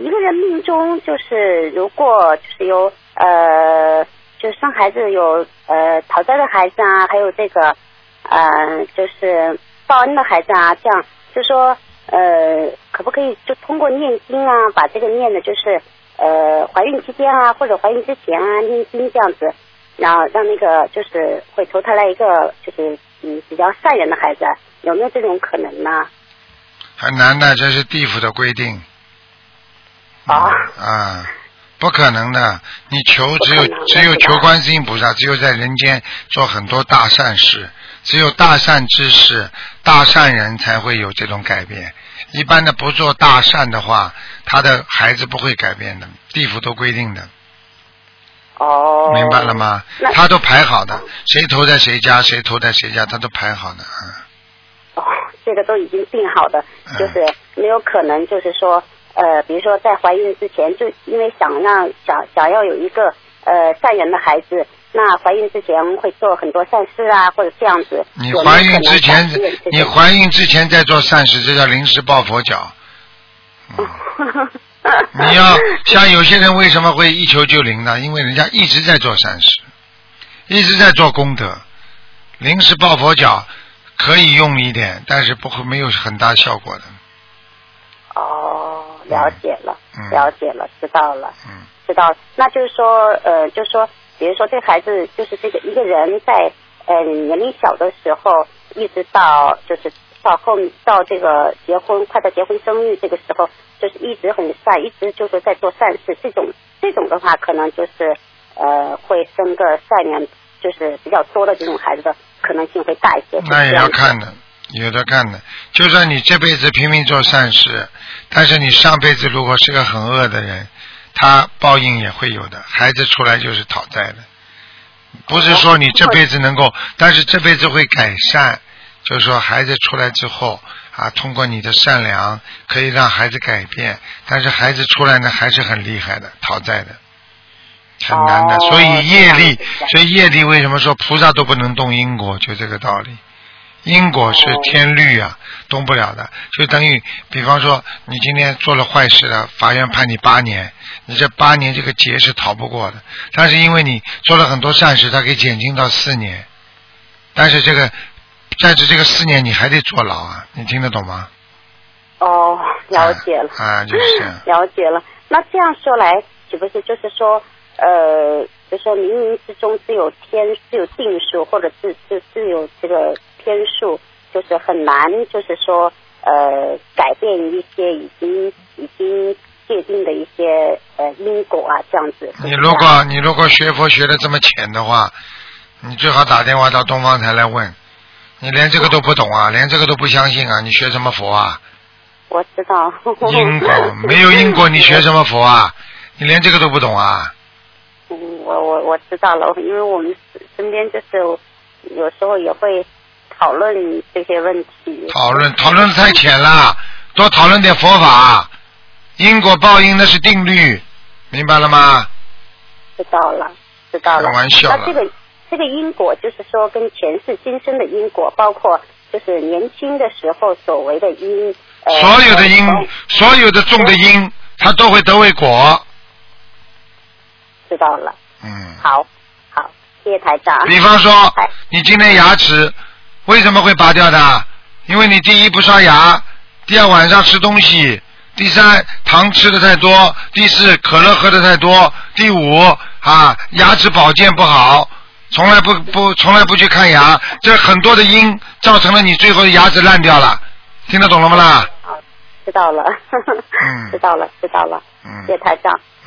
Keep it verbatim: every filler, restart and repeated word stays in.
一个人命中就是如果就是有呃，就生孩子有呃讨债的孩子啊，还有这个呃就是报恩的孩子啊，这样就说呃可不可以就通过念经啊，把这个念的就是呃怀孕期间啊或者怀孕之前啊念经这样子，然后让那个就是会投胎来一个就是嗯比较善人的孩子，有没有这种可能呢？ 很难的，这是地府的规定。 啊、 嗯、啊，不可能的。你求只有只有求观世音菩萨，只有在人间做很多大善事，只有大善之事、大善人才会有这种改变。一般的不做大善的话，他的孩子不会改变的，地府都规定的。 哦， 明白了吗？他都排好的，谁投在谁家，谁投在谁家，他都排好的啊。 哦，这个都已经定好的，就是没有可能，就是说，呃，比如说在怀孕之前，就因为想让想想要有一个呃善人的孩子，那怀孕之前会做很多善事啊，或者这样子。 你怀孕之前，你怀孕之前在做善事，这叫临时抱佛脚。嗯你要像有些人为什么会一求就灵呢？因为人家一直在做善事，一直在做功德。临时抱佛脚可以用一点，但是不会没有很大效果的。 哦，了解了， 嗯、 了解了，知道了， 嗯， 知道了。那就是说，呃，就是说，比如说这个孩子，就是这个一个人在呃年龄小的时候，一直到就是到后到这个结婚，快到结婚生育这个时候，就是一直很善，一直就是在做善事。这种这种的话，可能就是呃会生个善良，就是比较多的这种孩子的可能性会大一些。 那也要看的，有的看的。就算你这辈子拼命做善事，但是你上辈子如果是个很恶的人，他报应也会有的。孩子出来就是讨债的，不是说你这辈子能够，但是这辈子会改善。就是说孩子出来之后啊，通过你的善良可以让孩子改变，但是孩子出来呢还是很厉害的，讨债的，很难的。所以业力，所以业力为什么说菩萨都不能动因果，就这个道理。因果是天律啊，动不了的。就等于比方说你今天做了坏事了，法院判你八年，你这八年这个劫是逃不过的，但是因为你做了很多善事，它可以减轻到四年，但是这个但是这个四年你还得坐牢啊，你听得懂吗？ 哦，了解了。 啊，啊就是这样。 了解了。那这样说来，是不是就是说，呃，就是说冥冥之中自有天，自有定数，或者自自自有这个天数，就是很难，就是说，呃，改变一些已经已经界定的一些呃因果啊，这样子。 你如果你如果学佛学的这么浅的话，你最好打电话到东方台来问。你连这个都不懂啊，连这个都不相信啊，你学什么佛啊？ 我知道。 因果没有因果，你学什么佛啊？你连这个都不懂啊？ 嗯，我我我知道了，因为我们身边就是有时候也会讨论这些问题。 讨论讨论太浅了，多讨论点佛法。因果报应那是定律，明白了吗？ 知道了，知道了。 开玩笑了。 那这个。这个因果就是说跟前世今生的因果，包括就是年轻的时候所谓的因，呃， 所有的因，所有的种的因，它都会得为果。 知道了。 嗯。 好，好，谢谢台长。 比方说，你今天牙齿为什么会拔掉的？因为你第一不刷牙，第二晚上吃东西，第三糖吃的太多，第四可乐喝的太多，第五啊牙齿保健不好。从来不不从来不去看牙，这很多的因造成了你最后的牙齿烂掉了，听得懂了吗啦？ 好，知道了。嗯，知道了，知道了。嗯，谢谢台长。